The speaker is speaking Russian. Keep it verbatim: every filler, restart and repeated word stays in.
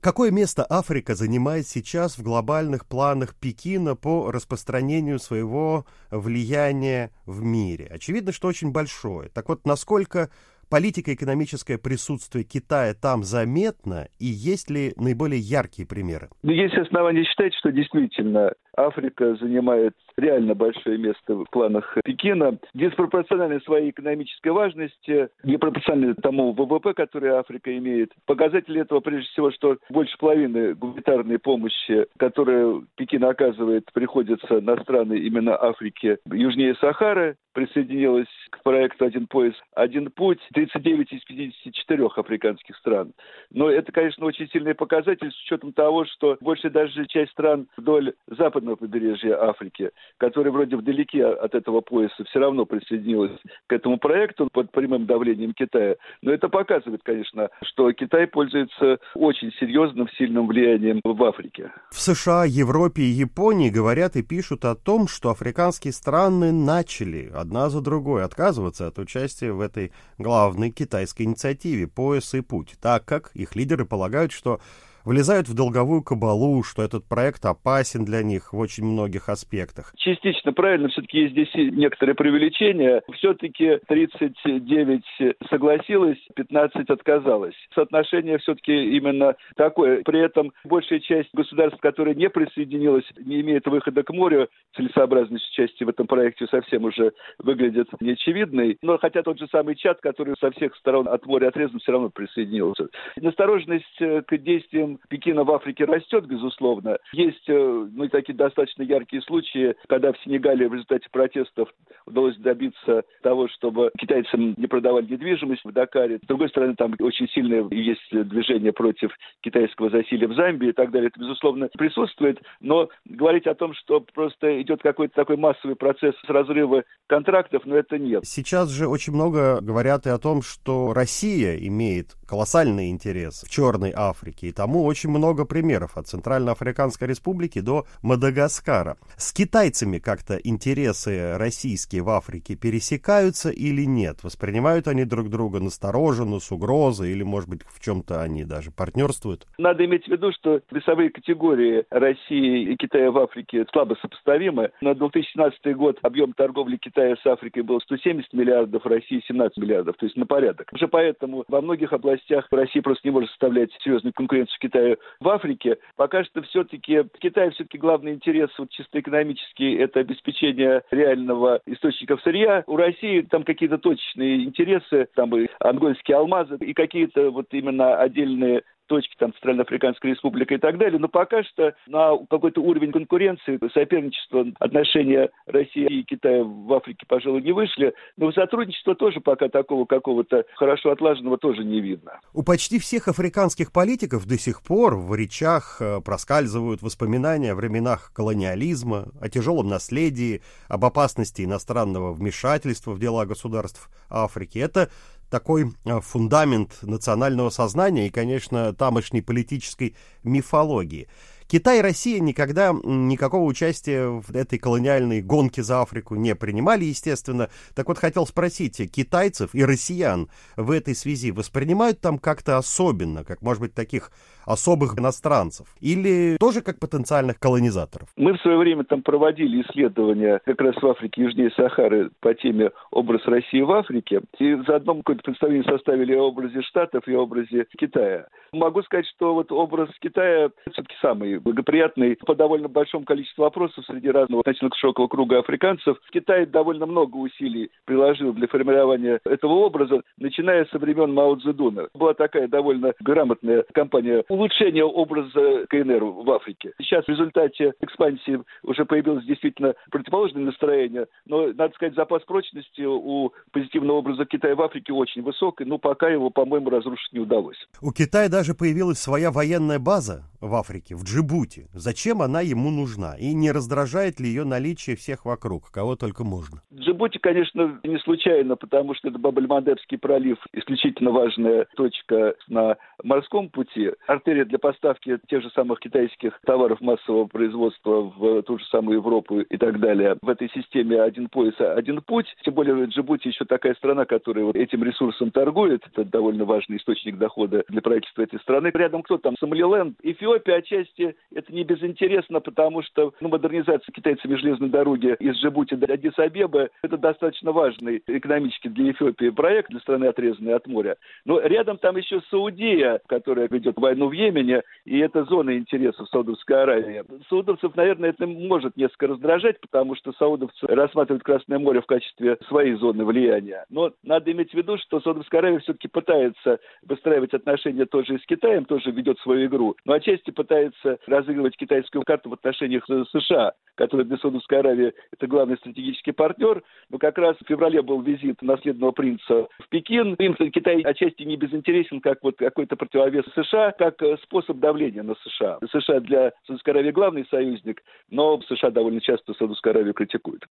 Какое место Африка занимает сейчас в глобальных планах Пекина по распространению своего влияния в мире? Очевидно, что очень большое. Так вот, насколько политико-экономическое присутствие Китая там заметно, и есть ли наиболее яркие примеры? Ну, есть основания считать, что действительно Африка занимает реально большое место в планах Пекина. Диспропорционально своей экономической важности, непропорционально тому ВВП, который Африка имеет. Показатель этого, прежде всего, что больше половины гуманитарной помощи, которую Пекин оказывает, приходится на страны именно Африки южнее Сахары. Присоединилась к проекту «Один пояс, один путь» тридцать девять из пятидесяти четырёх африканских стран. Но это, конечно, очень сильный показатель с учетом того, что больше даже часть стран вдоль западного побережья Африки, которые вроде вдалеке от этого пояса, все равно присоединилась к этому проекту под прямым давлением Китая. Но это показывает, конечно, что Китай пользуется очень серьезным, сильным влиянием в Африке. В США, Европе и Японии говорят и пишут о том, что африканские страны начали одна за другой отказываться от участия в этой главной китайской инициативе «Пояс и путь», так как их лидеры полагают, что влезают в долговую кабалу, что этот проект опасен для них в очень многих аспектах. Частично правильно, все-таки есть здесь некоторые преувеличения. Все-таки тридцать девять согласилось, пятнадцать отказалось. Соотношение все-таки именно такое. При этом большая часть государств, которые не присоединилась, не имеет выхода к морю, целесообразность участия в этом проекте совсем уже выглядит неочевидной. Но хотя тот же самый Чад, который со всех сторон от моря отрезан, все равно присоединился. Настороженность к действиям Пекина в Африке растет, безусловно. Есть ну, такие достаточно яркие случаи, когда в Сенегале в результате протестов удалось добиться того, чтобы китайцам не продавали недвижимость в Дакаре. С другой стороны, там очень сильное есть движение против китайского засилья в Замбии и так далее. Это, безусловно, присутствует. Но говорить о том, что просто идет какой-то такой массовый процесс разрыва контрактов, но это нет. Сейчас же очень много говорят и о том, что Россия имеет колоссальный интерес в Черной Африке, и тому очень много примеров от Центральноафриканской Республики до Мадагаскара. С китайцами как-то интересы российские в Африке пересекаются или нет? Воспринимают они друг друга настороженно, с угрозой, или, может быть, в чем-то они даже партнерствуют? Надо иметь в виду, что весовые категории России и Китая в Африке слабо сопоставимы. На две тысячи семнадцатый год объем торговли Китая с Африкой был сто семьдесят миллиардов, России семнадцать миллиардов, то есть на порядок. Уже поэтому во многих областях Россия просто не может составлять серьезную конкуренцию Китаю в Африке. Пока что все-таки Китай все-таки главный интерес вот, чисто экономический – это обеспечение реального источников сырья. У России там какие-то точечные интересы, там и ангольские алмазы, и какие-то вот именно отдельные точки, там, Центральноафриканская республика и так далее, но пока что на какой-то уровень конкуренции, соперничества, отношения России и Китая в Африке, пожалуй, не вышли, но сотрудничества тоже пока такого какого-то хорошо отлаженного тоже не видно. У почти всех африканских политиков до сих пор в речах проскальзывают воспоминания о временах колониализма, о тяжелом наследии, об опасности иностранного вмешательства в дела государств Африки. Это такой фундамент национального сознания и, конечно, тамошней политической мифологии. Китай и Россия никогда никакого участия в этой колониальной гонке за Африку не принимали, естественно. Так вот, хотел спросить, китайцев и россиян в этой связи воспринимают там как-то особенно, как, может быть, таких особых иностранцев? Или тоже как потенциальных колонизаторов? Мы в свое время там проводили исследования как раз в Африке, южнее Сахары, по теме «Образ России в Африке». И заодно какое-то представление составили о образе Штатов и о образе Китая. Могу сказать, что вот образ Китая все-таки самый благоприятный по довольно большому количеству вопросов среди разного значительно широкого круга африканцев. Китай довольно много усилий приложил для формирования этого образа, начиная со времен Мао Цзэдуна. Была такая довольно грамотная кампания улучшения образа КНР в Африке. Сейчас в результате экспансии уже появилось действительно противоположное настроение, но, надо сказать, запас прочности у позитивного образа Китая в Африке очень высок, но пока его, по-моему, разрушить не удалось. У Китая даже появилась своя военная база в Африке, в Джибути? Зачем она ему нужна? И не раздражает ли ее наличие всех вокруг, кого только можно? Джибути, конечно, не случайно, потому что это Баб-эль-Мандебский пролив, исключительно важная точка на морском пути. Артерия для поставки тех же самых китайских товаров массового производства в ту же самую Европу и так далее. В этой системе один пояс, один путь. Тем более Джибути еще такая страна, которая вот этим ресурсом торгует. Это довольно важный источник дохода для правительства этой страны. Рядом кто там? Сомалиленд. Эфиопия отчасти это не безинтересно, потому что ну, модернизация китайцами железной дороги из Джибути до Аддис-Абебы это достаточно важный экономически для Эфиопии проект, для страны, отрезанной от моря. Но рядом там еще Саудия, которая ведет войну в Йемене, и это зона интересов Саудовской Аравии. Саудовцев, наверное, это может несколько раздражать, потому что саудовцы рассматривают Красное море в качестве своей зоны влияния. Но надо иметь в виду, что Саудовская Аравия все-таки пытается выстраивать отношения тоже и с Китаем, тоже ведет свою игру, но отчасти пытается разыгрывать китайскую карту в отношениях с США, которая для Саудовской Аравии это главный стратегический партнер. Но как раз в феврале был визит наследного принца в Пекин. Им Китай отчасти не безинтересен, как вот какой-то противовес США, как способ давления на США. США для Саудовской Аравии главный союзник, но США довольно часто Саудовскую Аравию критикуют.